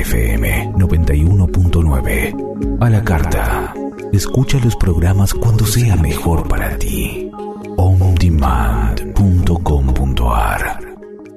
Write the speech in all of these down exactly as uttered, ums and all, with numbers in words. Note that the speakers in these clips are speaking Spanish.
F M noventa y uno punto nueve. A la carta. Escucha los programas cuando sea mejor para ti. on demand punto com punto a r.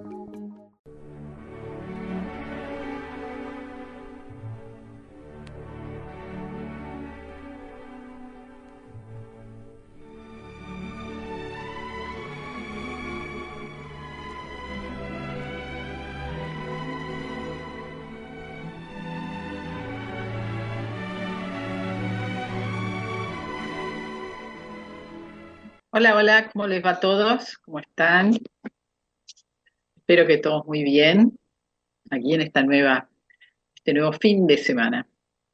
Hola, hola, ¿cómo les va a todos? ¿Cómo están? Espero que todos muy bien, aquí en esta nueva, este nuevo fin de semana.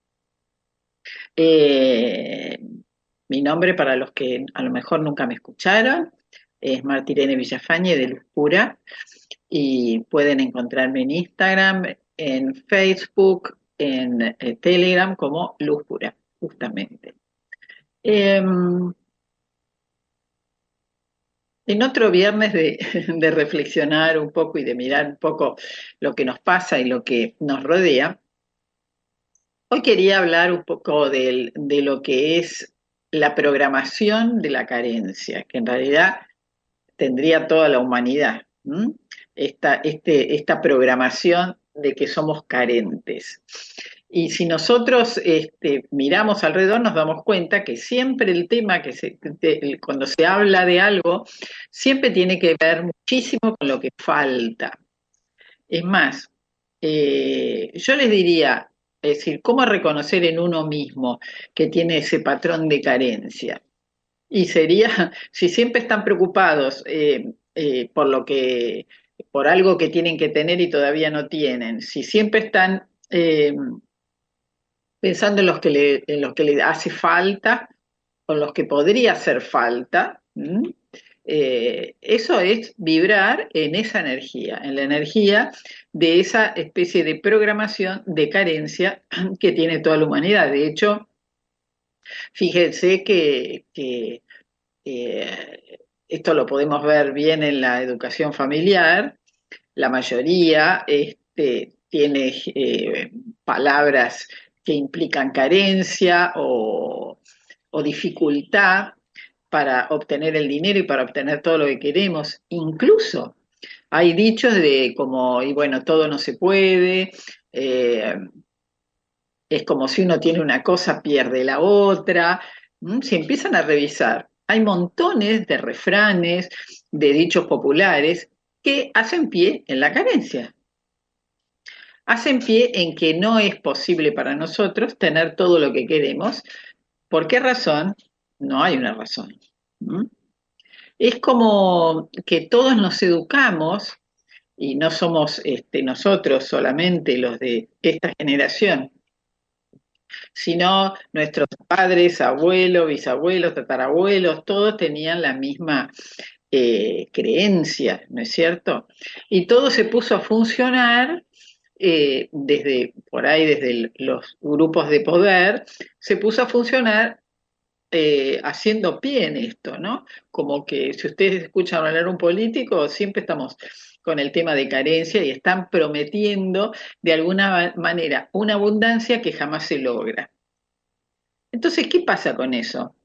Eh, Mi nombre, para los que a lo mejor nunca me escucharon, es Martirene Villafañe de Luz Pura, y pueden encontrarme en Instagram, en Facebook, en eh, Telegram como Luz Pura, justamente. Eh, En otro viernes de, de reflexionar un poco y de mirar un poco lo que nos pasa y lo que nos rodea, hoy quería hablar un poco del- de, lo que es la programación de la carencia, que en realidad tendría toda la humanidad. ¿M? Esta, este, esta programación de que somos carentes. Y si nosotros este, miramos alrededor, nos damos cuenta que siempre el tema que se, de- cuando se habla de algo, siempre tiene que ver muchísimo con lo que falta. Es más, eh, yo les diría, es decir, cómo reconocer en uno mismo que tiene ese patrón de carencia. Y sería, si siempre están preocupados eh, eh, por lo que, por algo que tienen que tener y todavía no tienen, si siempre están eh, pensando en los que le, en los que le hace falta o en los que podría hacer falta, ¿m? Eh, eso es vibrar en esa energía, en la energía de esa especie de programación de carencia que tiene toda la humanidad. De hecho, fíjense que, que eh, esto lo podemos ver bien en la educación familiar. La mayoría este, tiene eh, palabras que implican carencia o, o dificultad para obtener el dinero y para obtener todo lo que queremos. Incluso hay dichos de como, y bueno, todo no se puede, eh, es como si uno tiene una cosa, pierde la otra. ¿M? Si empiezan a revisar, hay montones de refranes, de dichos populares que hacen pie en la carencia. Hacen pie en que no es posible para nosotros tener todo lo que queremos. ¿Por qué razón? No hay una razón. ¿M? Es como que todos nos educamos, y no somos este, nosotros solamente los de esta generación, sino nuestros padres, abuelos, bisabuelos, tatarabuelos, todos tenían la misma eh, creencia, ¿no es cierto? Y todo se puso a funcionar eh, desde, por ahí, desde el- los grupos de poder, se puso a funcionar eh, haciendo pie en esto, ¿no? Como que si ustedes escuchan hablar a un político, siempre estamos con el tema de carencia y están prometiendo de alguna manera una abundancia que jamás se logra. Entonces, ¿qué pasa con eso?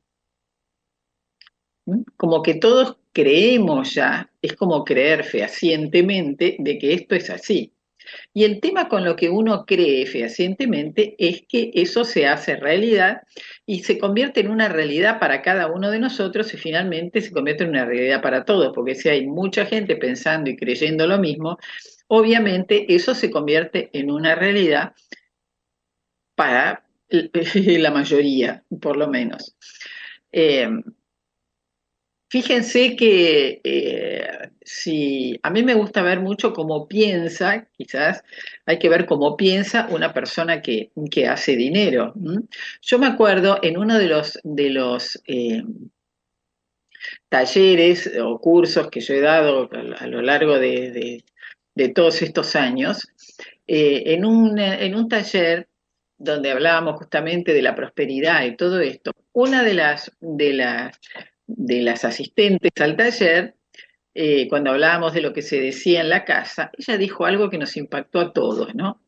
¿Mm? Como que todos creemos ya, es como creer fehacientemente de que esto es así. Y el tema con lo que uno cree fehacientemente es que eso se hace realidad y se convierte en una realidad para cada uno de nosotros y finalmente se convierte en una realidad para todos, porque si hay mucha gente pensando y creyendo lo mismo, obviamente eso se convierte en una realidad para la mayoría, por lo menos. Eh, Fíjense que eh, si a mí me gusta ver mucho cómo piensa, quizás hay que ver cómo piensa una persona que, que hace dinero. ¿M? Yo me acuerdo en uno de los, de los eh, talleres o cursos que yo he dado a, a lo largo de, de- de todos estos años, eh, en un, en un taller donde hablábamos justamente de la prosperidad y todo esto, una de las, de las, de las asistentes al taller, eh, cuando hablábamos de lo que se decía en la casa, ella dijo algo que nos impactó a todos, ¿no?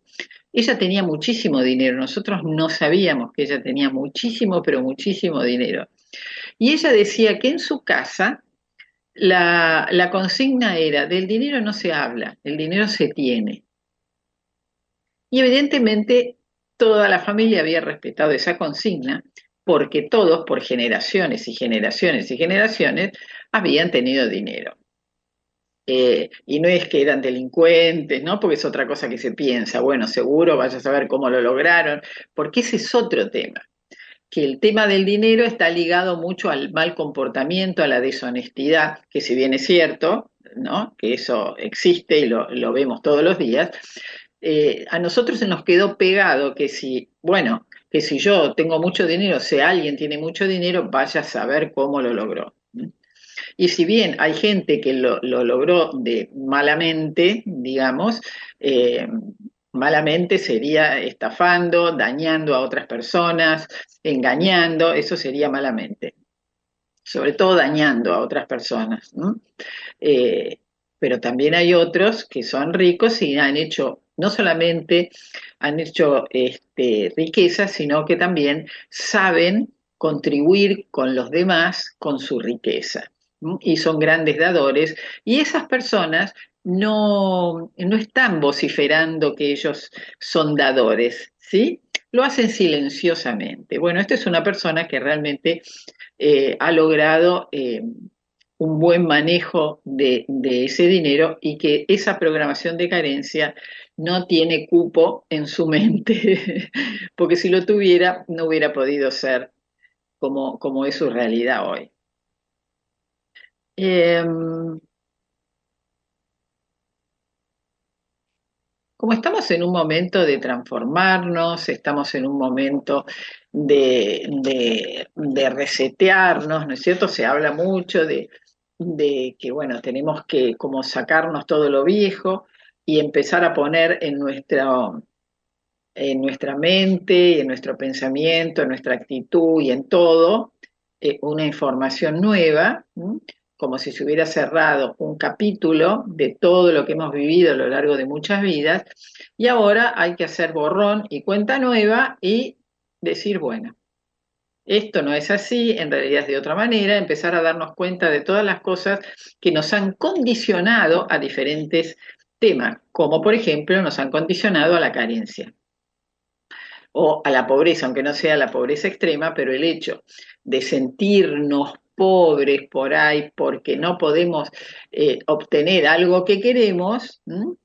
ella tenía muchísimo dinero, nosotros no sabíamos que ella tenía muchísimo, pero muchísimo dinero. Y ella decía que en su casa la, la consigna era, del dinero no se habla, el dinero se tiene. Y evidentemente toda la familia había respetado esa consigna porque todos, por generaciones y generaciones y generaciones, habían tenido dinero. Eh, y no es que eran delincuentes, ¿no? Porque es otra cosa que se piensa, bueno, seguro vaya a saber cómo lo lograron, porque ese es otro tema, que el tema del dinero está ligado mucho al mal comportamiento, a la deshonestidad, que si bien es cierto, ¿no? Que eso existe y lo, lo vemos todos los días, eh, a nosotros se nos quedó pegado que si, bueno, que si yo tengo mucho dinero, si alguien tiene mucho dinero, vaya a saber cómo lo logró. Y si bien hay gente que lo, lo logró de malamente, digamos, eh, malamente sería estafando, dañando a otras personas, engañando, eso sería malamente, sobre todo dañando a otras personas, ¿no? Eh, pero también hay otros que son ricos y han hecho, no solamente han hecho este, riqueza, sino que también saben contribuir con los demás con su riqueza. ¿M? Y son grandes dadores. Y esas personas no, no están vociferando que ellos son dadores, ¿sí? Lo hacen silenciosamente. Bueno, esta es una persona que realmente eh, ha logrado eh, un buen manejo de, de ese dinero y que esa programación de carencia no tiene cupo en su mente, porque si lo tuviera no hubiera podido ser como, como es su realidad hoy. Eh, Como estamos en un momento de transformarnos, estamos en un momento de, de, de resetearnos, ¿no es cierto? Se habla mucho de, de que, bueno, tenemos que como sacarnos todo lo viejo y empezar a poner en nuestra, en nuestra mente y en nuestro pensamiento, en nuestra actitud y en todo, eh, una información nueva, ¿m? Como si se hubiera cerrado un capítulo de todo lo que hemos vivido a lo largo de muchas vidas, y ahora hay que hacer borrón y cuenta nueva y decir, bueno, esto no es así, en realidad es de otra manera, empezar a darnos cuenta de todas las cosas que nos han condicionado a diferentes temas, como por ejemplo nos han condicionado a la carencia o a la pobreza, aunque no sea la pobreza extrema, pero el hecho de sentirnos pobres por ahí porque no podemos eh, obtener algo que queremos,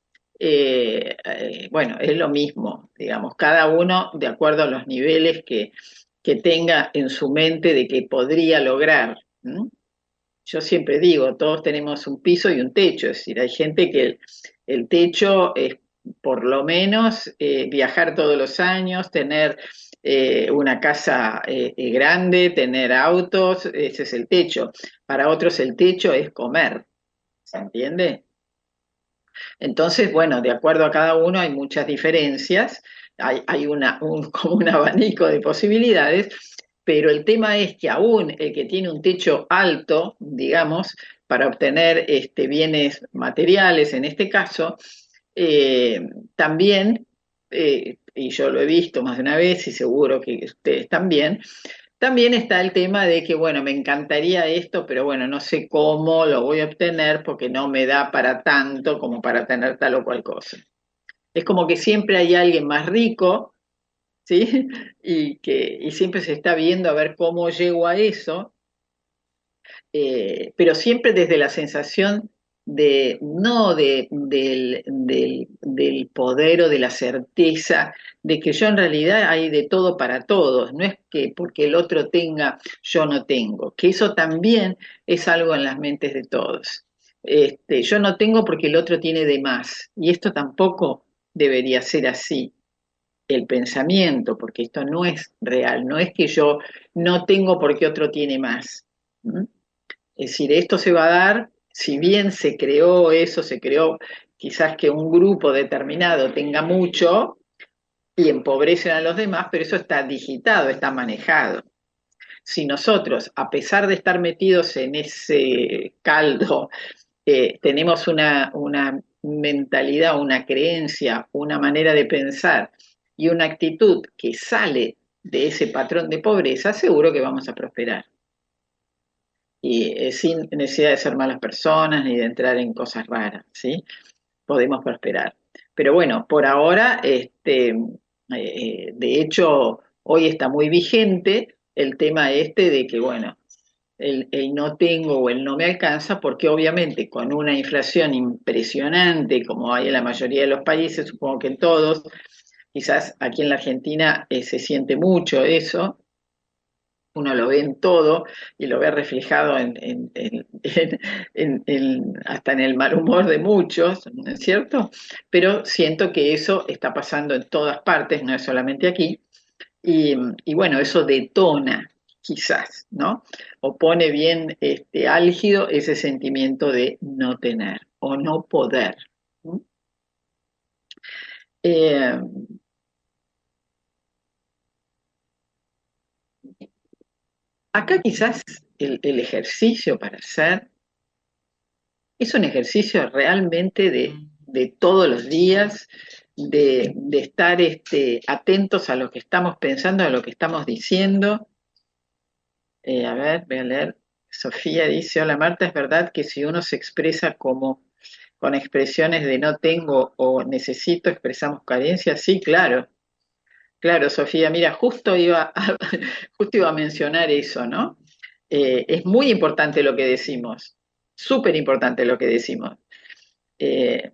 eh, eh, bueno, es lo mismo, digamos, cada uno de acuerdo a los niveles que, que tenga en su mente de que podría lograr. ¿m? Yo siempre digo, todos tenemos un piso y un techo, es decir, hay gente que el, el techo es por lo menos eh, viajar todos los años, tener eh, una casa eh, grande, tener autos, ese es el techo. Para otros el techo es comer, ¿se entiende? Entonces, bueno, de acuerdo a cada uno hay muchas diferencias, hay, hay una, un, como un abanico de posibilidades, pero el tema es que aún el que tiene un techo alto, digamos, para obtener este, bienes materiales, en este caso, eh, también, eh, y yo lo he visto más de una vez y seguro que ustedes también, también está el tema de que, bueno, me encantaría esto, pero bueno, no sé cómo lo voy a obtener porque no me da para tanto como para tener tal o cual cosa. Es como que siempre hay alguien más rico, ¿sí? Y que y siempre se está viendo a ver cómo llego a eso, eh, pero siempre desde la sensación de, no de, del, del, del poder o de la certeza de que yo en realidad hay de todo para todos, no es que porque el otro tenga, yo no tengo, que eso también es algo en las mentes de todos. Este, yo no tengo porque el otro tiene de más, y esto tampoco debería ser así el pensamiento, porque esto no es real, no es que yo no tengo porque otro tiene más. ¿Mm? Es decir, esto se va a dar, si bien se creó eso, se creó quizás que un grupo determinado tenga mucho y empobrecen a los demás, pero eso está digitado, está manejado. Si nosotros, a pesar de estar metidos en ese caldo, eh, tenemos una, una mentalidad, una creencia, una manera de pensar y una actitud que sale de ese patrón de pobreza, seguro que vamos a prosperar. Y eh, sin necesidad de ser malas personas ni de entrar en cosas raras, ¿sí? Podemos prosperar. Pero bueno, por ahora, este, eh, de hecho, hoy está muy vigente el tema este de que, bueno, el, el no tengo o el no me alcanza, porque obviamente con una inflación impresionante, como hay en la mayoría de los países, supongo que en todos, quizás aquí en la Argentina eh, se siente mucho eso, uno lo ve en todo y lo ve reflejado en, en, en, en, en, hasta en el mal humor de muchos, ¿no es cierto? Pero siento que eso está pasando en todas partes, no es solamente aquí, y, y bueno, eso detona quizás, ¿no? O pone bien este, álgido ese sentimiento de no tener o no poder. ¿Mm? Eh, Acá quizás el, el ejercicio para hacer es un ejercicio realmente de, de todos los días, de, de estar este, atentos a lo que estamos pensando, a lo que estamos diciendo. Eh, a ver, voy a leer. Sofía dice, hola Marta, ¿es verdad que si uno se expresa como con expresiones de no tengo o necesito, expresamos carencia? Sí, claro, claro, Sofía. Mira, justo iba a, justo iba a mencionar eso, ¿no? Eh, es muy importante lo que decimos, súper importante lo que decimos. Eh,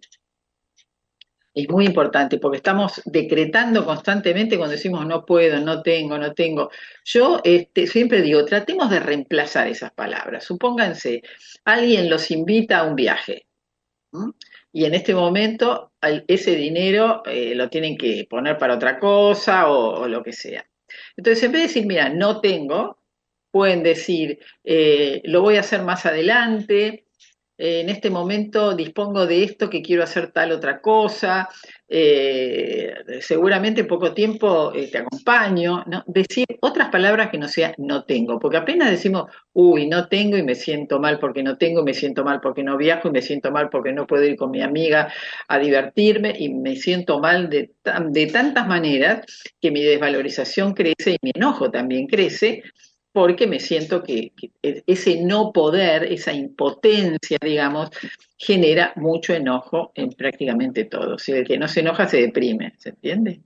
es muy importante porque estamos decretando constantemente cuando decimos no puedo, no tengo, no tengo. Yo este, siempre digo, tratemos de reemplazar esas palabras. Supónganse, alguien los invita a un viaje, ¿m? Y en este momento ese dinero eh, lo tienen que poner para otra cosa o, o lo que sea. Entonces, en vez de decir, mira, no tengo, pueden decir, eh, lo voy a hacer más adelante, eh, en este momento dispongo de esto que quiero hacer tal otra cosa, eh, seguramente en poco tiempo eh, te acompaño, ¿no? Decir otras palabras que no sea no tengo, porque apenas decimos, uy, no tengo y me siento mal porque no tengo, y me siento mal porque no viajo, y me siento mal porque no puedo ir con mi amiga a divertirme, y me siento mal de, de tantas maneras que mi desvalorización crece y mi enojo también crece, porque me siento que, que ese no poder, esa impotencia, digamos, genera mucho enojo en prácticamente todo. Si el que no se enoja se deprime, ¿se entiende?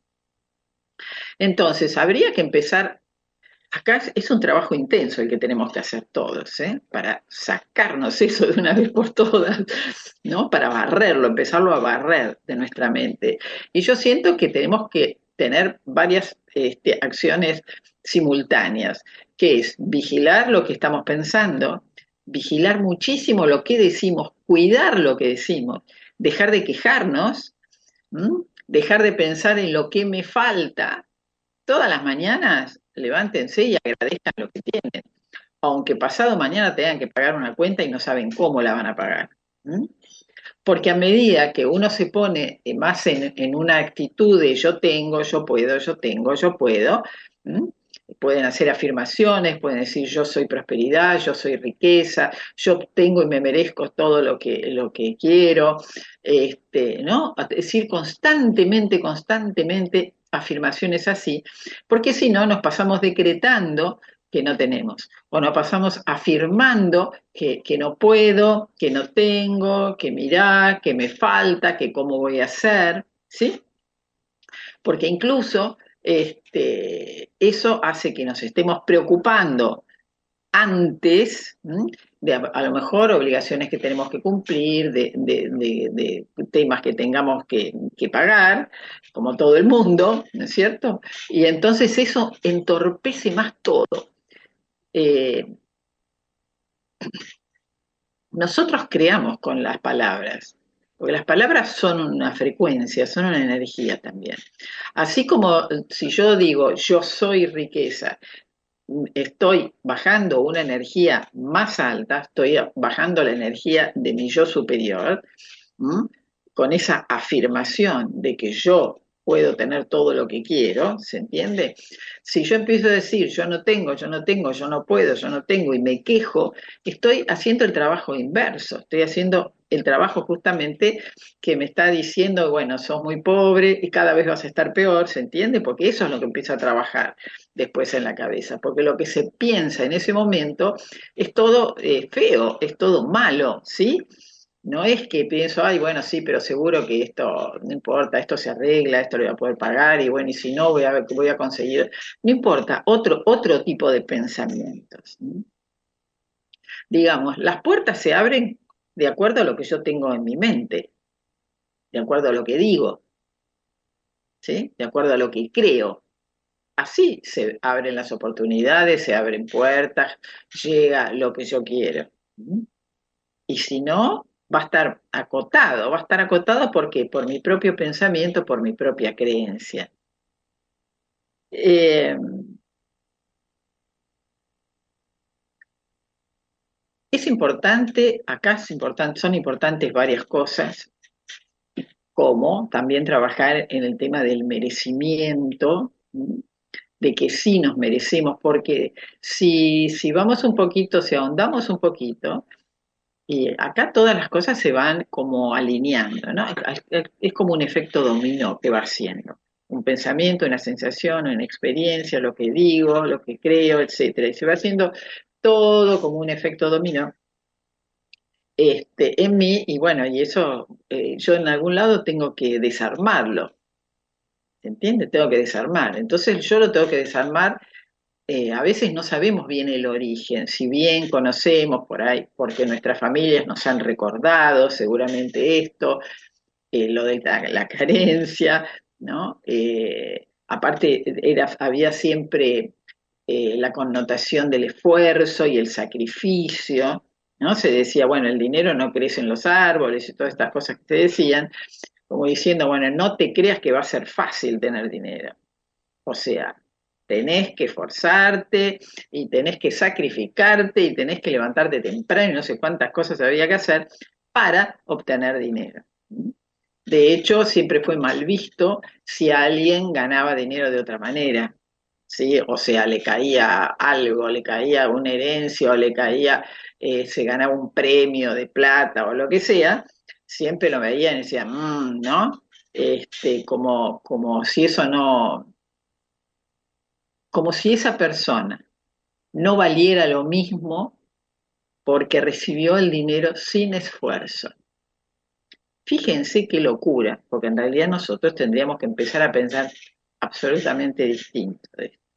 Entonces, habría que empezar, acá es un trabajo intenso el que tenemos que hacer todos, ¿eh? Para sacarnos eso de una vez por todas, ¿no? Para barrerlo, empezarlo a barrer de nuestra mente. Y yo siento que tenemos que tener varias este, acciones simultáneas, que es vigilar lo que estamos pensando, vigilar muchísimo lo que decimos, cuidar lo que decimos, dejar de quejarnos, ¿m? Dejar de pensar en lo que me falta. Todas las mañanas levántense y agradezcan lo que tienen, aunque pasado mañana tengan que pagar una cuenta y no saben cómo la van a pagar. ¿M? Porque a medida que uno se pone más en, en una actitud de yo tengo, yo puedo, yo tengo, yo puedo, ¿m? Pueden hacer afirmaciones, pueden decir yo soy prosperidad, yo soy riqueza, yo tengo y me merezco todo lo que, lo que quiero, este, ¿no? Es decir, constantemente, constantemente afirmaciones así, porque si no nos pasamos decretando que no tenemos, o nos pasamos afirmando que, que no puedo, que no tengo, que mirá, que me falta, que cómo voy a hacer, ¿sí? Porque incluso este, eso hace que nos estemos preocupando antes, ¿m? De a, a lo mejor obligaciones que tenemos que cumplir, de, de, de, de temas que tengamos que, que pagar, como todo el mundo, ¿no es cierto? Y entonces eso entorpece más todo. Eh, nosotros creamos con las palabras, porque las palabras son una frecuencia, son una energía también. Así como si yo digo yo soy riqueza, estoy bajando una energía más alta, estoy bajando la energía de mi yo superior, ¿m? Con esa afirmación de que yo puedo tener todo lo que quiero, ¿se entiende? Si yo empiezo a decir, yo no tengo, yo no tengo, yo no puedo, yo no tengo, y me quejo, estoy haciendo el trabajo inverso, estoy haciendo el trabajo justamente que me está diciendo, bueno, sos muy pobre y cada vez vas a estar peor, ¿se entiende? Porque eso es lo que empieza a trabajar después en la cabeza, porque lo que se piensa en ese momento es todo eh, feo, es todo malo, ¿sí? No es que pienso, ay, bueno, sí, pero seguro que esto no importa, esto se arregla, esto lo voy a poder pagar, y bueno, y si no, voy a, voy a conseguir. No importa, otro, otro tipo de pensamientos. ¿Sí? Digamos, las puertas se abren de acuerdo a lo que yo tengo en mi mente, de acuerdo a lo que digo, ¿sí? De acuerdo a lo que creo. Así se abren las oportunidades, se abren puertas, llega lo que yo quiero. Y si no, va a estar acotado, va a estar acotado porque por mi propio pensamiento, por mi propia creencia. Eh, es importante, acá es importante, son importantes varias cosas, como también trabajar en el tema del merecimiento, de que sí nos merecemos, porque si, si vamos un poquito, si ahondamos un poquito, y acá todas las cosas se van como alineando, ¿no? Es, es como un efecto dominó que va haciendo. Un pensamiento, una sensación, una experiencia, lo que digo, lo que creo, etcétera. Y se va haciendo todo como un efecto dominó este, en mí, y bueno, y eso eh, yo en algún lado tengo que desarmarlo, ¿se entiende? Tengo que desarmar. Entonces yo lo tengo que desarmar. Eh, a veces no sabemos bien el origen, si bien conocemos por ahí, porque nuestras familias nos han recordado seguramente esto, eh, lo de la, la carencia, ¿no? Eh, aparte, era, había siempre eh, la connotación del esfuerzo y el sacrificio, ¿no? Se decía, bueno, el dinero no crece en los árboles y todas estas cosas que se decían, como diciendo, bueno, no te creas que va a ser fácil tener dinero. O sea, tenés que esforzarte y tenés que sacrificarte y tenés que levantarte temprano y no sé cuántas cosas había que hacer para obtener dinero. De hecho, siempre fue mal visto si alguien ganaba dinero de otra manera, ¿sí? O sea, le caía algo, le caía una herencia o le caía, eh, se ganaba un premio de plata o lo que sea, siempre lo veían y decían, mmm, ¿no? Este, como, como si eso no, como si esa persona no valiera lo mismo porque recibió el dinero sin esfuerzo. Fíjense qué locura, porque en realidad nosotros tendríamos que empezar a pensar absolutamente distinto.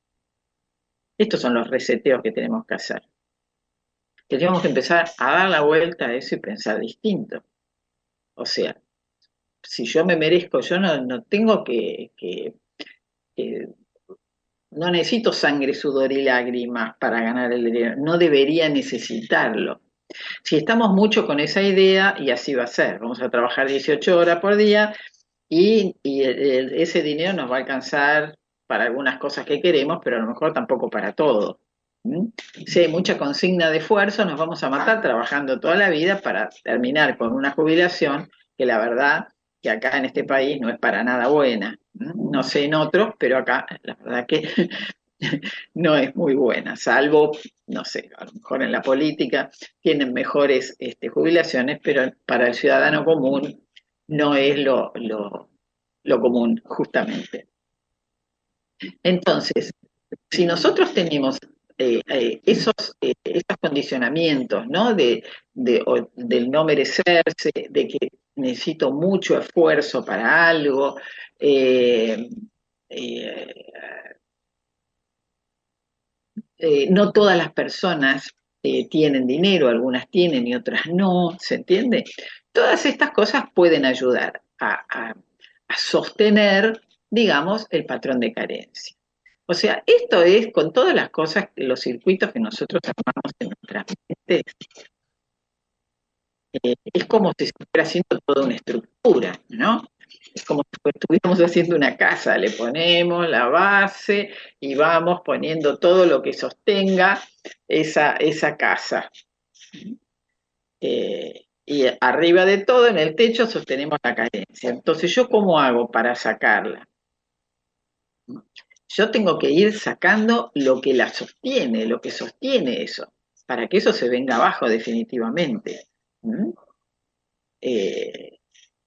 Estos son los reseteos que tenemos que hacer. Tendríamos que empezar a dar la vuelta a eso y pensar distinto. O sea, si yo me merezco, yo no, no tengo que, que, que no necesito sangre, sudor y lágrimas para ganar el dinero, no debería necesitarlo. Si estamos mucho con esa idea, y así va a ser, vamos a trabajar dieciocho horas por día y, y el, el, ese dinero nos va a alcanzar para algunas cosas que queremos, pero a lo mejor tampoco para todo. ¿Mm? Si hay mucha consigna de esfuerzo, nos vamos a matar trabajando toda la vida para terminar con una jubilación que la verdad que acá en este país no es para nada buena. ¿Mm? No sé en otros, pero acá la verdad que no es muy buena, salvo, no sé, a lo mejor en la política tienen mejores este, jubilaciones, pero para el ciudadano común no es lo, lo, lo común, justamente. Entonces, si nosotros tenemos eh, eh, esos, eh, esos condicionamientos, ¿no? De, de, o, del no merecerse, de que necesito mucho esfuerzo para algo, eh, eh, eh, no todas las personas eh, tienen dinero, algunas tienen y otras no, ¿se entiende? Todas estas cosas pueden ayudar a, a, a sostener, digamos, el patrón de carencia. O sea, esto es con todas las cosas, los circuitos que nosotros armamos en nuestra mente, eh, es como si se fuera haciendo toda una estructura, ¿no? Es como si estuviéramos haciendo una casa, le ponemos la base y vamos poniendo todo lo que sostenga esa, esa casa. Eh, y arriba de todo, en el techo, sostenemos la carencia. Entonces, ¿yo cómo hago para sacarla? Yo tengo que ir sacando lo que la sostiene, lo que sostiene eso, para que eso se venga abajo definitivamente. ¿Mm? Eh,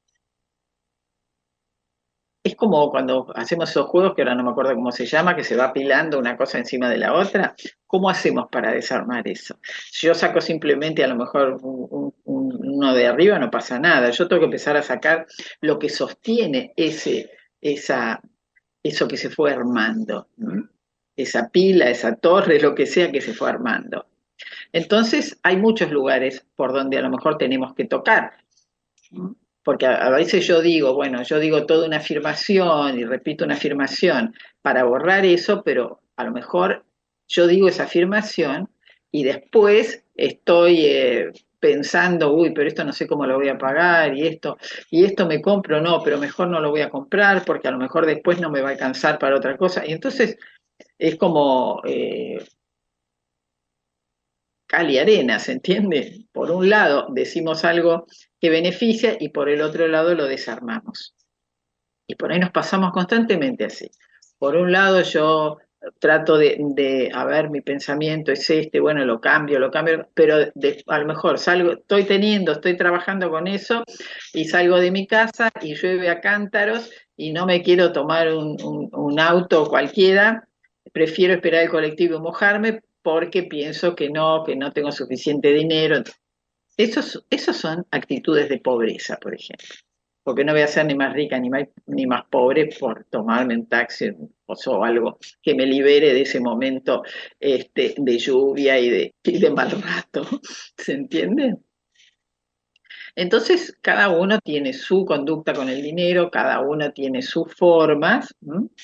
es como cuando hacemos esos juegos, que ahora no me acuerdo cómo se llama, que se va apilando una cosa encima de la otra. ¿Cómo hacemos para desarmar eso? Si yo saco simplemente a lo mejor un, un, uno de arriba, no pasa nada. Yo tengo que empezar a sacar lo que sostiene ese, esa, eso que se fue armando. ¿Mm? Esa pila, esa torre, lo que sea que se fue armando. Entonces, hay muchos lugares por donde a lo mejor tenemos que tocar. ¿Mm? Porque a, a veces yo digo, bueno, yo digo toda una afirmación y repito una afirmación para borrar eso, pero a lo mejor yo digo esa afirmación y después estoy eh, pensando, uy, pero esto no sé cómo lo voy a pagar y esto, y esto me compro, no, pero mejor no lo voy a comprar porque a lo mejor después no me va a alcanzar para otra cosa. Y entonces es como eh, cal y arena, ¿se entiende? Por un lado decimos algo que beneficia y por el otro lado lo desarmamos. Y por ahí nos pasamos constantemente así. Por un lado yo trato de, de a ver, mi pensamiento es este, bueno, lo cambio, lo cambio, pero de, a lo mejor salgo, estoy teniendo, estoy trabajando con eso y salgo de mi casa y llueve a cántaros y no me quiero tomar un, un, un auto cualquiera, prefiero esperar el colectivo y mojarme porque pienso que no, que no tengo suficiente dinero. Esos, esos son actitudes de pobreza, por ejemplo, porque no voy a ser ni más rica ni más, ni más pobre por tomarme un taxi o algo que me libere de ese momento este, de lluvia y de, y de mal rato. ¿Se entiende? Entonces, cada uno tiene su conducta con el dinero, cada uno tiene sus formas,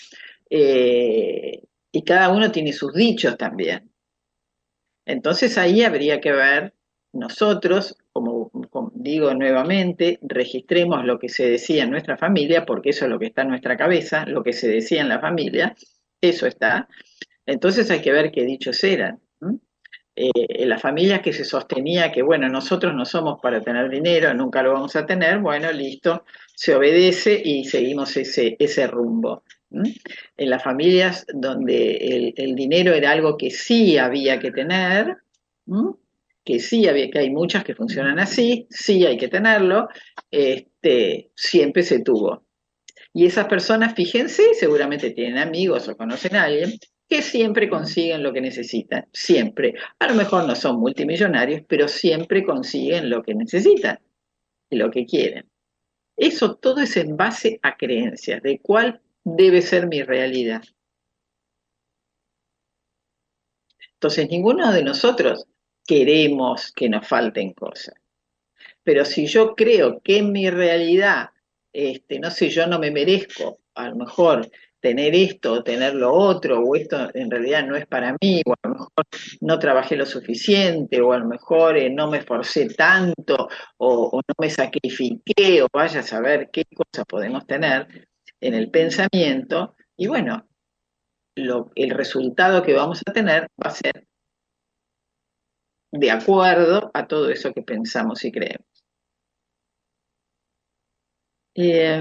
eh, y cada uno tiene sus dichos también. Entonces ahí habría que ver, nosotros, como, como, digo nuevamente, registremos lo que se decía en nuestra familia, porque eso es lo que está en nuestra cabeza, lo que se decía en la familia, eso está. Entonces hay que ver qué dichos eran. Eh, en las familias que se sostenía que, bueno, nosotros no somos para tener dinero, nunca lo vamos a tener, bueno, listo, se obedece y seguimos ese, ese rumbo. ¿Mm? En las familias donde el, el, dinero era algo que sí había que tener, ¿Mm? que sí había, que hay muchas que funcionan así, sí hay que tenerlo, este, siempre se tuvo. Y esas personas, fíjense, seguramente tienen amigos o conocen a alguien que siempre consiguen lo que necesitan, siempre. A lo mejor no son multimillonarios, pero siempre consiguen lo que necesitan y lo que quieren. Eso todo es en base a creencias, de cuál debe ser mi realidad. Entonces, ninguno de nosotros queremos que nos falten cosas. Pero si yo creo que en mi realidad, este, no sé, yo no me merezco, a lo mejor tener esto o tener lo otro, o esto en realidad no es para mí, o a lo mejor no trabajé lo suficiente, o a lo mejor eh, no me esforcé tanto, o, o no me sacrifiqué, o vaya a saber qué cosas podemos tener en el pensamiento, y bueno, lo, el resultado que vamos a tener va a ser de acuerdo a todo eso que pensamos y creemos. Eh,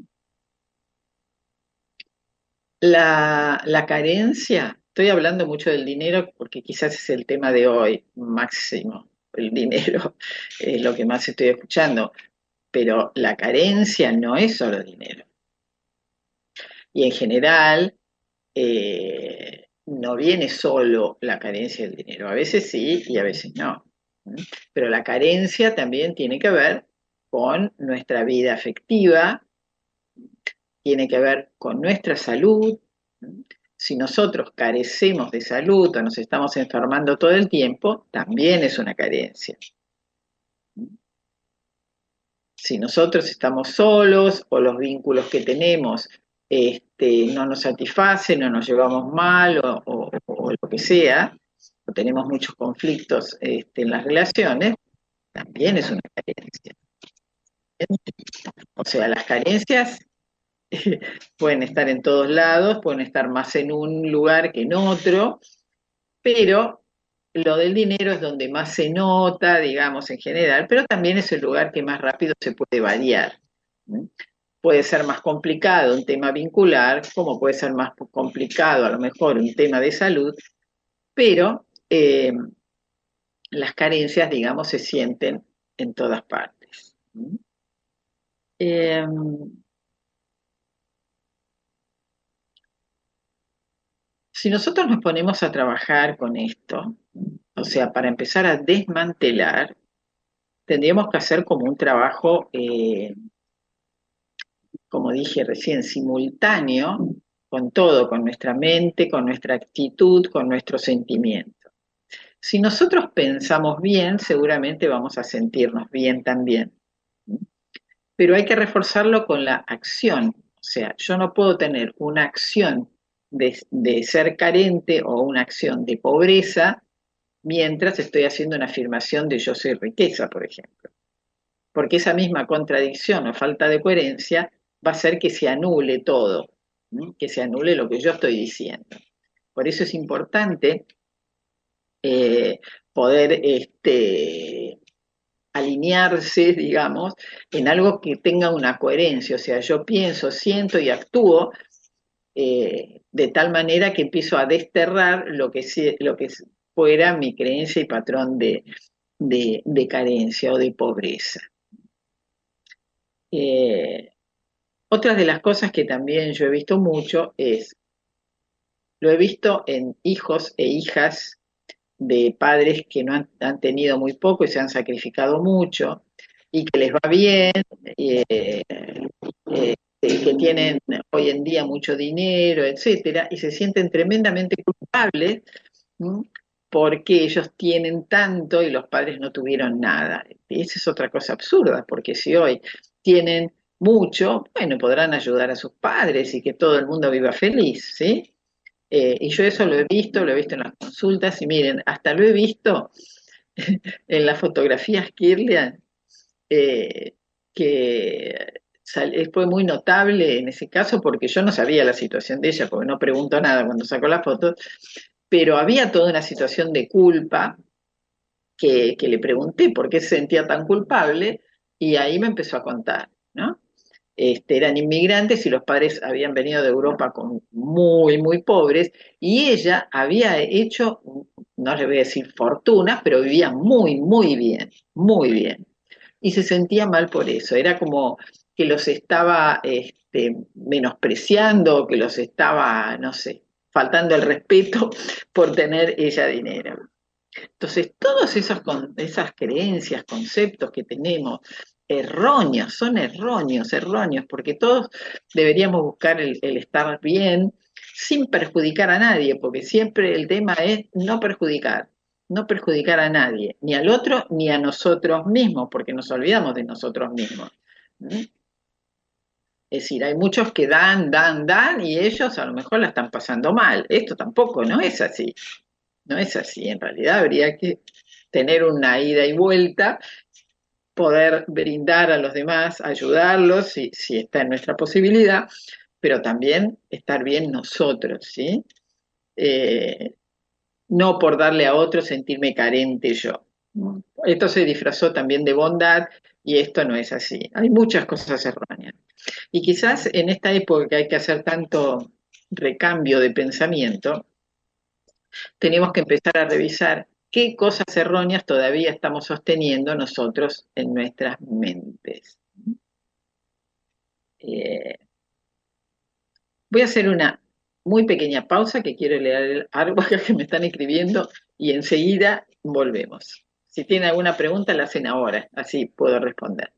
La, la carencia, estoy hablando mucho del dinero porque quizás es el tema de hoy, máximo, el dinero es lo que más estoy escuchando, pero la carencia no es solo dinero. Y en general, eh, no viene solo la carencia del dinero, a veces sí y a veces no. Pero la carencia también tiene que ver con nuestra vida afectiva, tiene que ver con nuestra salud. Si nosotros carecemos de salud o nos estamos enfermando todo el tiempo, también es una carencia. Si nosotros estamos solos o los vínculos que tenemos este, no nos satisfacen o nos llevamos mal o, o, o lo que sea, o tenemos muchos conflictos este, en las relaciones, también es una carencia. O sea, las carencias pueden estar en todos lados, pueden estar más en un lugar que en otro, pero lo del dinero es donde más se nota, digamos, en general, pero también es el lugar que más rápido se puede variar. puede ser más complicado un tema vincular, como puede ser más complicado a lo mejor un tema de salud, pero eh, las carencias, digamos, se sienten en todas partes. Eh, si nosotros nos ponemos a trabajar con esto, o sea, para empezar a desmantelar, tendríamos que hacer como un trabajo, eh, como dije recién, simultáneo con todo, con nuestra mente, con nuestra actitud, con nuestro sentimiento. Si nosotros pensamos bien, seguramente vamos a sentirnos bien también. Pero hay que reforzarlo con la acción. O sea, yo no puedo tener una acción de, de ser carente o una acción de pobreza mientras estoy haciendo una afirmación de yo soy riqueza, por ejemplo. Porque esa misma contradicción o falta de coherencia va a hacer que se anule todo, ¿sí? Que se anule lo que yo estoy diciendo. Por eso es importante eh, poder este, alinearse, digamos, en algo que tenga una coherencia. O sea, yo pienso, siento y actúo eh, de tal manera que empiezo a desterrar lo que, lo que fuera mi creencia y patrón de, de, de carencia o de pobreza. Eh, otra de las cosas que también yo he visto mucho es, lo he visto en hijos e hijas de padres que no han, han tenido muy poco y se han sacrificado mucho y que les va bien, eh, eh, que tienen hoy en día mucho dinero, etcétera, y se sienten tremendamente culpables, ¿sí? Porque ellos tienen tanto y los padres no tuvieron nada. Y esa es otra cosa absurda, porque si hoy tienen mucho, bueno, podrán ayudar a sus padres y que todo el mundo viva feliz, ¿sí? Eh, y yo eso lo he visto, lo he visto en las consultas, y miren, hasta lo he visto en las fotografías Kirlian, eh, que fue muy notable en ese caso, porque yo no sabía la situación de ella, porque no pregunto nada cuando saco las fotos, pero había toda una situación de culpa que, que le pregunté por qué se sentía tan culpable, y ahí me empezó a contar, ¿no? Este, eran inmigrantes y los padres habían venido de Europa con muy, muy pobres, y ella había hecho, no le voy a decir fortunas, pero vivía muy, muy bien, muy bien. Y se sentía mal por eso, era como que los estaba este, menospreciando, que los estaba, no sé, faltando el respeto por tener ella dinero. Entonces, todas esas, esas creencias, conceptos que tenemos, erróneos, son erróneos, erróneos, porque todos deberíamos buscar el, el estar bien sin perjudicar a nadie, porque siempre el tema es no perjudicar, no perjudicar a nadie, ni al otro ni a nosotros mismos, porque nos olvidamos de nosotros mismos. ¿Mm? Es decir, hay muchos que dan, dan, dan, y ellos a lo mejor la están pasando mal. Esto tampoco no es así, no es así. En realidad habría que tener una ida y vuelta, poder brindar a los demás, ayudarlos si, si está en nuestra posibilidad, pero también estar bien nosotros, ¿sí? Eh, no por darle a otro sentirme carente yo. Esto se disfrazó también de bondad y esto no es así. Hay muchas cosas erróneas. Y quizás en esta época que hay que hacer tanto recambio de pensamiento, tenemos que empezar a revisar qué cosas erróneas todavía estamos sosteniendo nosotros en nuestras mentes. Eh, voy a hacer una muy pequeña pausa, que quiero leer algo que me están escribiendo, y enseguida volvemos. Si tienen alguna pregunta, la hacen ahora, así puedo responder.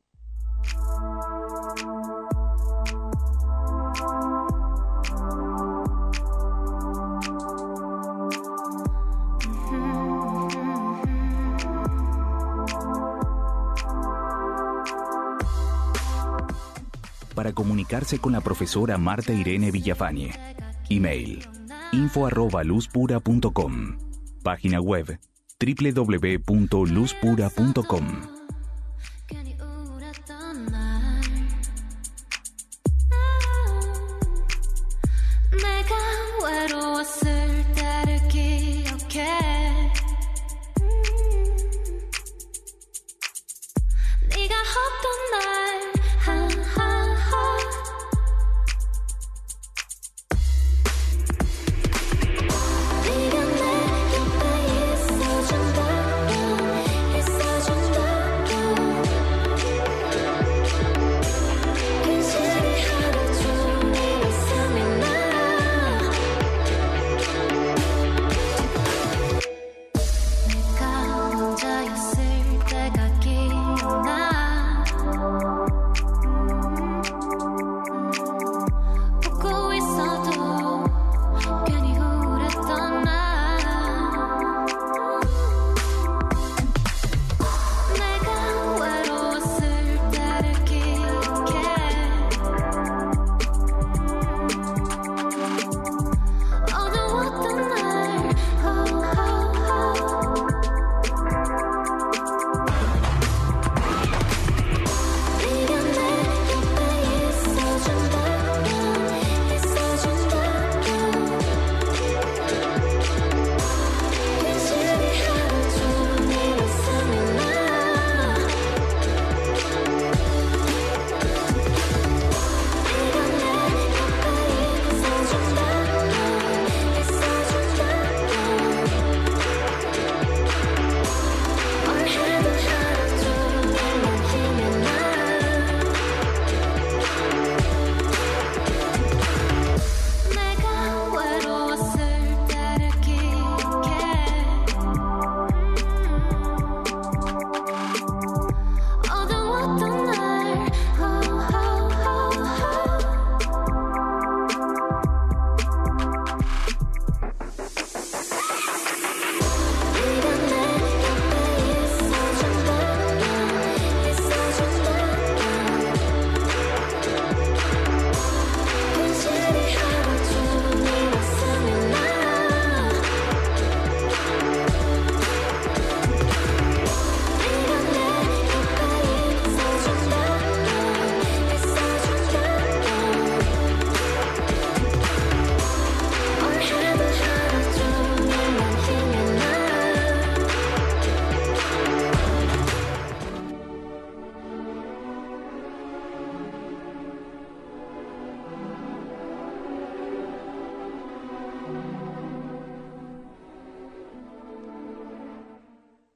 Para comunicarse con la profesora Marta Irene Villafañe. Email info arroba luzpura punto com. Página web doble u doble u doble u punto luzpura punto com. 네가 없던 날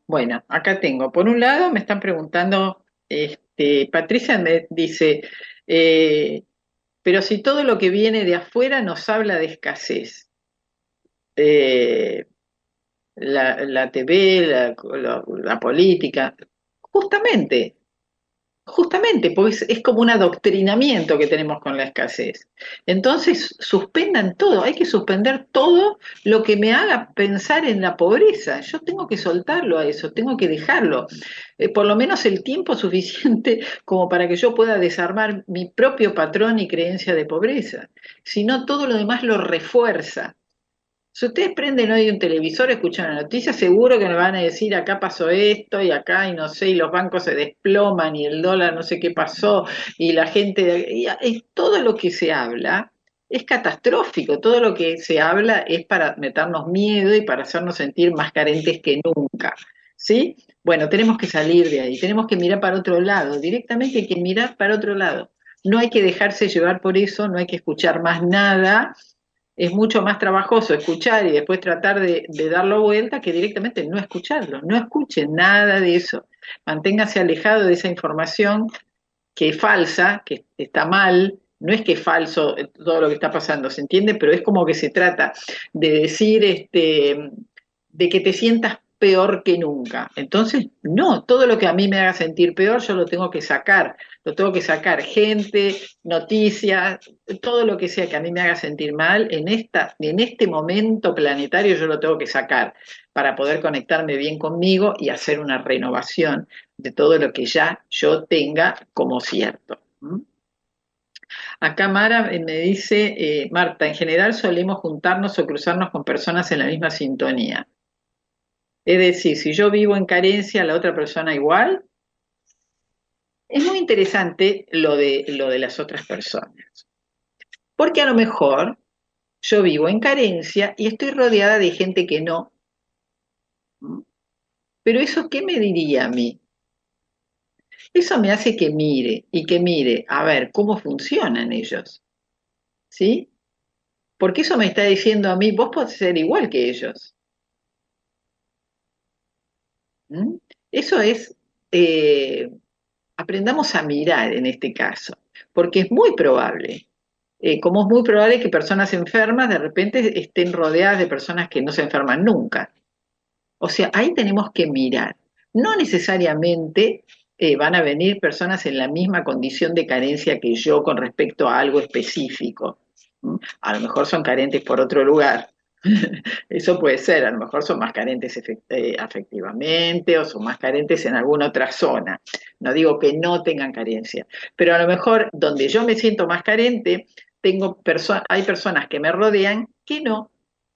Bueno, acá tengo, por un lado me están preguntando, este, Patricia me dice, eh, pero si todo lo que viene de afuera nos habla de escasez, eh, la, la T V, la, la- la política, justamente, justamente, porque es, es como un adoctrinamiento que tenemos con la escasez. Entonces, suspendan todo, hay que suspender todo lo que me haga pensar en la pobreza. Yo tengo que soltarlo a eso, tengo que dejarlo. Eh, por lo menos el tiempo suficiente como para que yo pueda desarmar mi propio patrón y creencia de pobreza. Si no, todo lo demás lo refuerza. Si ustedes prenden hoy un televisor, escuchan la noticia, seguro que me van a decir acá pasó esto y acá y no sé, y los bancos se desploman y el dólar no sé qué pasó y la gente, y es, todo lo que se habla es catastrófico, todo lo que se habla es para meternos miedo y para hacernos sentir más carentes que nunca, ¿sí? Bueno, tenemos que salir de ahí, tenemos que mirar para otro lado, directamente hay que mirar para otro lado. No hay que dejarse llevar por eso, no hay que escuchar más nada, es mucho más trabajoso escuchar y después tratar de, de darlo vuelta que directamente no escucharlo. No escuchen nada de eso. Manténgase alejado de esa información que es falsa, que está mal. No es que es falso todo lo que está pasando, ¿se entiende? Pero es como que se trata de decir, este, de que te sientas peor que nunca. Entonces, no, todo lo que a mí me haga sentir peor, yo lo tengo que sacar, lo tengo que sacar, gente, noticias, todo lo que sea que a mí me haga sentir mal, en esta, en este momento planetario yo lo tengo que sacar para poder conectarme bien conmigo y hacer una renovación de todo lo que ya yo tenga como cierto. ¿Mm? Acá Mara me dice, eh, Marta, en general solemos juntarnos o cruzarnos con personas en la misma sintonía. Es decir, si yo vivo en carencia, la otra persona igual. Es muy interesante lo de, lo de las otras personas, porque a lo mejor yo vivo en carencia y estoy rodeada de gente que no. ¿Mm? Pero eso, ¿qué me diría a mí? Eso me hace que mire y que mire, a ver, cómo funcionan ellos, ¿sí? Porque eso me está diciendo a mí, vos podés ser igual que ellos. ¿Mm? Eso es, eh, aprendamos a mirar en este caso, porque es muy probable, eh, como es muy probable que personas enfermas de repente estén rodeadas de personas que no se enferman nunca. O sea, ahí tenemos que mirar. No necesariamente eh, van a venir personas en la misma condición de carencia que yo con respecto a algo específico. ¿Mm? A lo mejor son carentes por otro lugar. Eso puede ser, a lo mejor son más carentes eh, afectivamente o son más carentes en alguna otra zona. No digo que no tengan carencia, pero a lo mejor donde yo me siento más carente, tengo perso- hay personas que me rodean que no.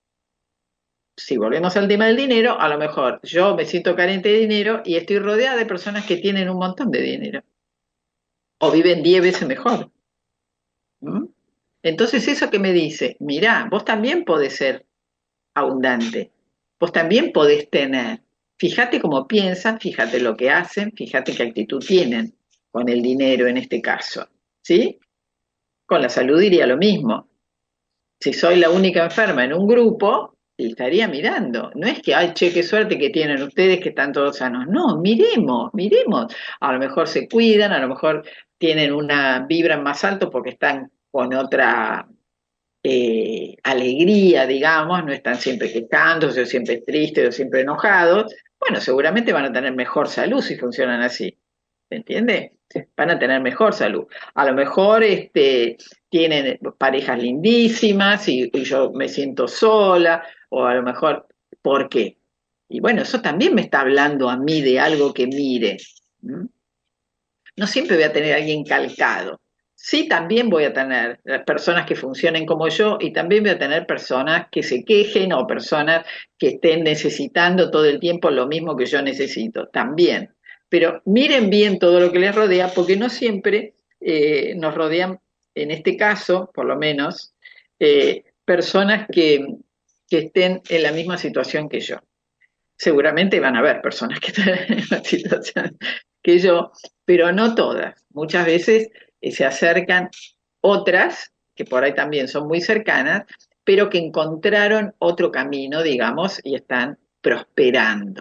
Si volvemos al tema del dinero, a lo mejor yo me siento carente de dinero y estoy rodeada de personas que tienen un montón de dinero o viven diez veces mejor. ¿Mm? Entonces eso que me dice, mirá, vos también podés ser abundante, vos también podés tener. Fíjate cómo piensan, fíjate lo que hacen, fíjate qué actitud tienen con el dinero en este caso, ¿sí? Con la salud diría lo mismo. Si soy la única enferma en un grupo, estaría mirando. No es que, ay, che, qué suerte que tienen ustedes que están todos sanos. No, miremos, miremos. A lo mejor se cuidan, a lo mejor tienen una, vibran más alto porque están con otra eh, alegría, digamos, no están siempre quejándose o siempre tristes o siempre enojados. Bueno, seguramente van a tener mejor salud si funcionan así. ¿Se entiende? Van a tener mejor salud. A lo mejor este, tienen parejas lindísimas y, y yo me siento sola, o a lo mejor, ¿por qué? Y bueno, eso también me está hablando a mí de algo que mire. ¿Mm? No siempre voy a tener a alguien calcado. Sí, también voy a tener personas que funcionen como yo y también voy a tener personas que se quejen o personas que estén necesitando todo el tiempo lo mismo que yo necesito, también. Pero miren bien todo lo que les rodea porque no siempre eh, nos rodean, en este caso, por lo menos, eh, personas que, que estén en la misma situación que yo. Seguramente van a haber personas que estén en la misma situación que yo, pero no todas. Muchas veces eh, se acercan otras, que por ahí también son muy cercanas, pero que encontraron otro camino, digamos, y están prosperando.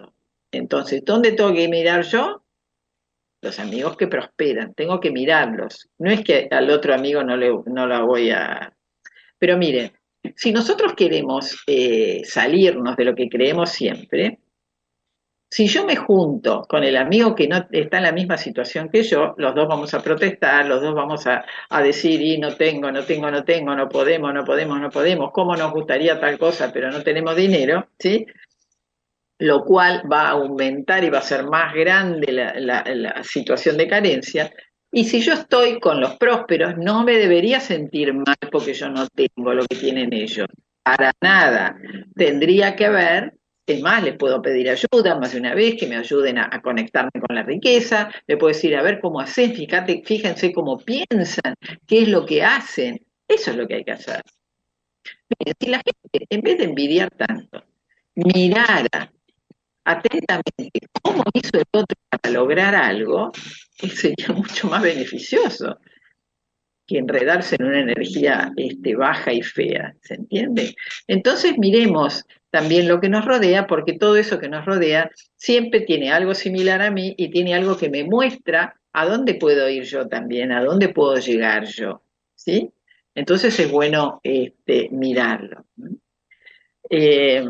Entonces, ¿dónde tengo que mirar yo? Los amigos que prosperan, tengo que mirarlos. No es que al otro amigo no, le, no la voy a... Pero miren, si nosotros queremos eh, salirnos de lo que creemos siempre, si yo me junto con el amigo que no está en la misma situación que yo, los dos vamos a protestar, los dos vamos a, a decir, y no tengo, no tengo, no tengo, no podemos, no podemos, no podemos, cómo nos gustaría tal cosa, pero no tenemos dinero, ¿sí? Lo cual va a aumentar y va a ser más grande la, la, la situación de carencia. Y si yo estoy con los prósperos, no me debería sentir mal porque yo no tengo lo que tienen ellos. Para nada. Tendría que ver, es más, les puedo pedir ayuda más de una vez, que me ayuden a, a conectarme con la riqueza. Le puedo decir, a ver cómo hacen, fíjate, fíjense cómo piensan, qué es lo que hacen. Eso es lo que hay que hacer. Miren, si la gente, en vez de envidiar tanto, mirara atentamente cómo hizo el otro para lograr algo, sería mucho más beneficioso que enredarse en una energía este, baja y fea, ¿se entiende? Entonces miremos también lo que nos rodea, porque todo eso que nos rodea siempre tiene algo similar a mí y tiene algo que me muestra a dónde puedo ir yo también, a dónde puedo llegar yo, ¿sí? Entonces es bueno este, mirarlo. Eh,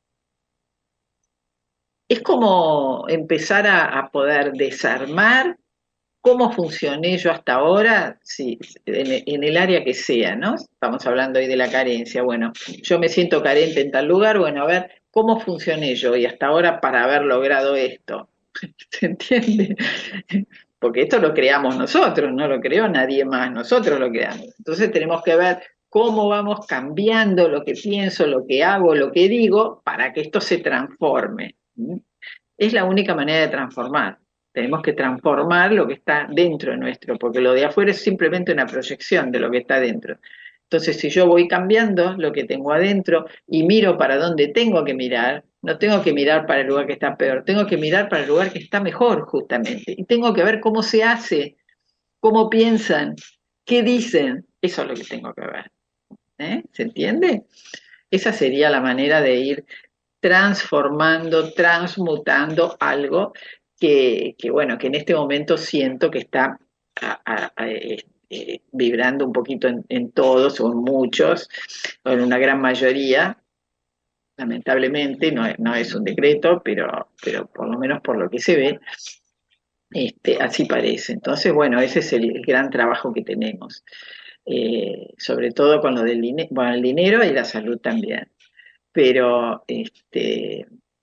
Es como empezar a, a poder desarmar cómo funcioné yo hasta ahora, sí, en, en el área que sea, ¿no? Estamos hablando hoy de la carencia. Bueno, yo me siento carente en tal lugar, bueno, a ver, ¿cómo funcioné yo y hasta ahora para haber logrado esto? ¿Se entiende? Porque esto lo creamos nosotros, no lo creó nadie más, nosotros lo creamos. Entonces tenemos que ver cómo vamos cambiando lo que pienso, lo que hago, lo que digo, para que esto se transforme. Es la única manera de transformar. Tenemos que transformar lo que está dentro nuestro, porque lo de afuera es simplemente una proyección de lo que está dentro. Entonces, si yo voy cambiando lo que tengo adentro y miro para dónde tengo que mirar, no tengo que mirar para el lugar que está peor, tengo que mirar para el lugar que está mejor, justamente. Y tengo que ver cómo se hace, cómo piensan, qué dicen. Eso es lo que tengo que ver. ¿Eh? ¿Se entiende? Esa sería la manera de ir transformando, transmutando algo que, que, bueno, que en este momento siento que está a, a, a, este, vibrando un poquito en, en todos o en muchos, o en una gran mayoría, lamentablemente, no, no es un decreto, pero, pero por lo menos por lo que se ve, este, así parece. Entonces, bueno, ese es el, el gran trabajo que tenemos, eh, sobre todo con lo del dinero, bueno, el dinero y la salud también. Pero este,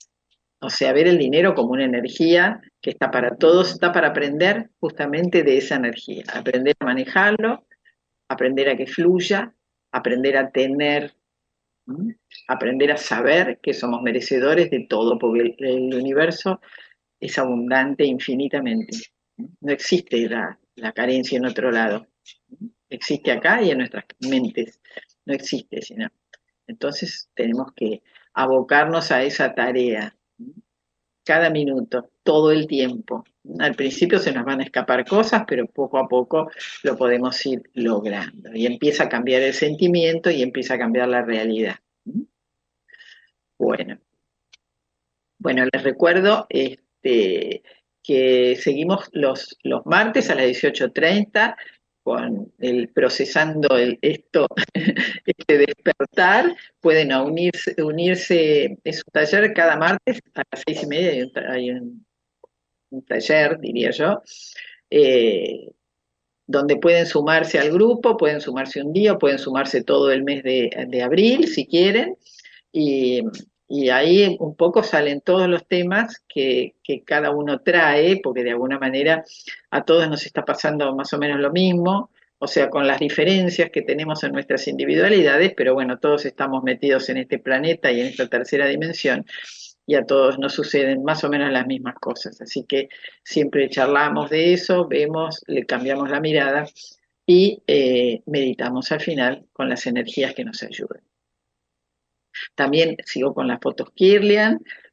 o sea, ver el dinero como una energía que está para todos, está para aprender justamente de esa energía, aprender a manejarlo, aprender a que fluya, aprender a tener, ¿m? Aprender a saber que somos merecedores de todo, porque el, el universo es abundante infinitamente. No existe la, la carencia en otro lado. Existe acá y en nuestras mentes. No existe, sino. Entonces tenemos que abocarnos a esa tarea cada minuto, todo el tiempo. Al principio se nos van a escapar cosas, pero poco a poco lo podemos ir logrando. Y empieza a cambiar el sentimiento y empieza a cambiar la realidad. Bueno, bueno, les recuerdo este, que seguimos los, los martes a las dieciocho treinta con el procesando el, esto, este despertar. Pueden unirse, unirse, es un taller cada martes a las seis y media, hay un, hay un, un taller, diría yo, eh, donde pueden sumarse al grupo, pueden sumarse un día, pueden sumarse todo el mes de, de abril, si quieren, y, y ahí un poco salen todos los temas que, que cada uno trae, porque de alguna manera a todos nos está pasando más o menos lo mismo, o sea, con las diferencias que tenemos en nuestras individualidades, pero bueno, todos estamos metidos en este planeta y en esta tercera dimensión, y a todos nos suceden más o menos las mismas cosas. Así que siempre charlamos de eso, vemos, le cambiamos la mirada y eh, meditamos al final con las energías que nos ayudan. También sigo con las fotos Kirlian,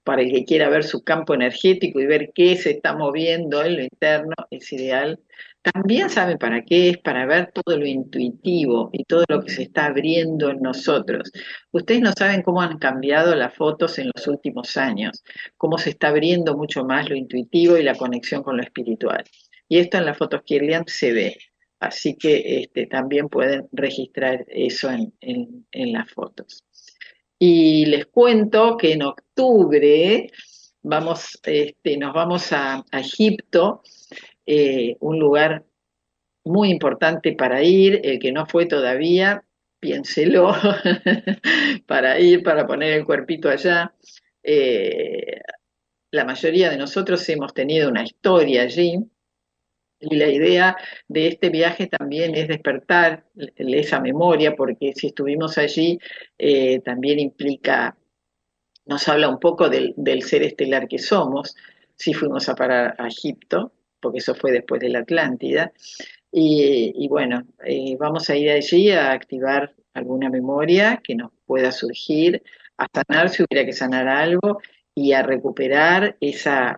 para el que quiera ver su campo energético y ver qué se está moviendo en lo interno, es ideal. También sabe para qué es, para ver todo lo intuitivo y todo lo que se está abriendo en nosotros. Ustedes no saben cómo han cambiado las fotos en los últimos años, cómo se está abriendo mucho más lo intuitivo y la conexión con lo espiritual. Y esto en las fotos Kirlian se ve, así que este, también pueden registrar eso en, en, en las fotos. Y les cuento que en octubre vamos, este, nos vamos a, a Egipto, eh, un lugar muy importante para ir, el que no fue todavía, piénselo, para ir, para poner el cuerpito allá. Eh, la mayoría de nosotros hemos tenido una historia allí, y la idea de este viaje también es despertar esa memoria, porque si estuvimos allí, eh, también implica, nos habla un poco del, del ser estelar que somos, si fuimos a parar a Egipto, porque eso fue después de la Atlántida, y, y bueno, eh, vamos a ir allí a activar alguna memoria que nos pueda surgir, a sanar si hubiera que sanar algo, y a recuperar esa,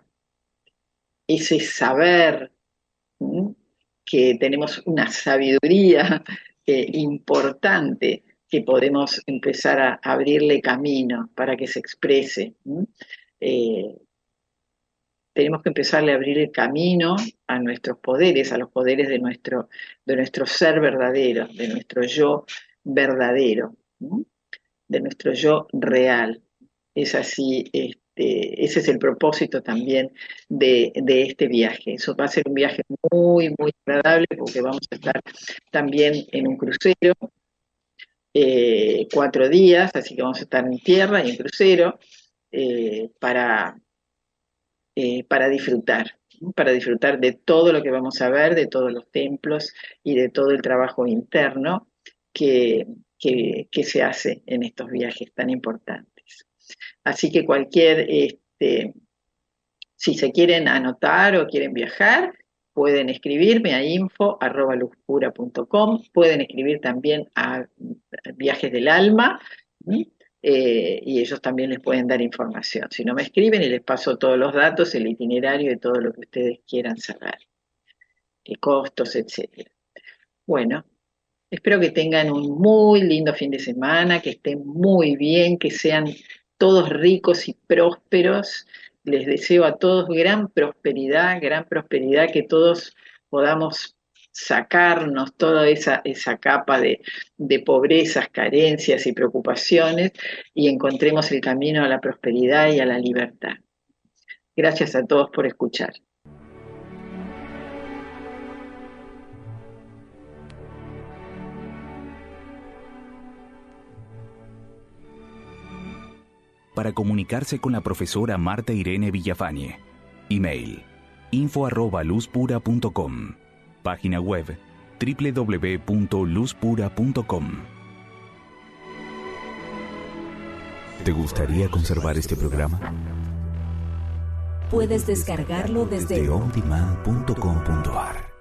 ese saber, ¿m? Que tenemos una sabiduría eh, importante que podemos empezar a abrirle camino para que se exprese. Eh, tenemos que empezarle a abrir el camino a nuestros poderes, a los poderes de nuestro, de nuestro ser verdadero, de nuestro yo verdadero, ¿no? De nuestro yo real. Es así, este, ese es el propósito también de, de este viaje. Eso va a ser un viaje muy, muy agradable porque vamos a estar también en un crucero, eh, cuatro días, así que vamos a estar en tierra y en crucero eh, para, eh, para disfrutar, ¿no? Para disfrutar de todo lo que vamos a ver, de todos los templos y de todo el trabajo interno que, que, que se hace en estos viajes tan importantes. Así que cualquier, este, si se quieren anotar o quieren viajar, pueden escribirme a info arroba luzpura punto com, pueden escribir también a Viajes del Alma, eh, y ellos también les pueden dar información. Si no me escriben y les paso todos los datos, el itinerario y todo lo que ustedes quieran saber, eh, costos, etcétera. Bueno, espero que tengan un muy lindo fin de semana, que estén muy bien, que sean todos ricos y prósperos. Les deseo a todos gran prosperidad, gran prosperidad, que todos podamos sacarnos toda esa, esa capa de, de pobrezas, carencias y preocupaciones y encontremos el camino a la prosperidad y a la libertad. Gracias a todos por escuchar. Para comunicarse con la profesora Marta Irene Villafañe. Email info arroba luzpura punto com. Página web doble u doble u doble u punto luzpura punto com. ¿Te gustaría conservar este programa? Puedes descargarlo desde desde on demand punto com punto a r.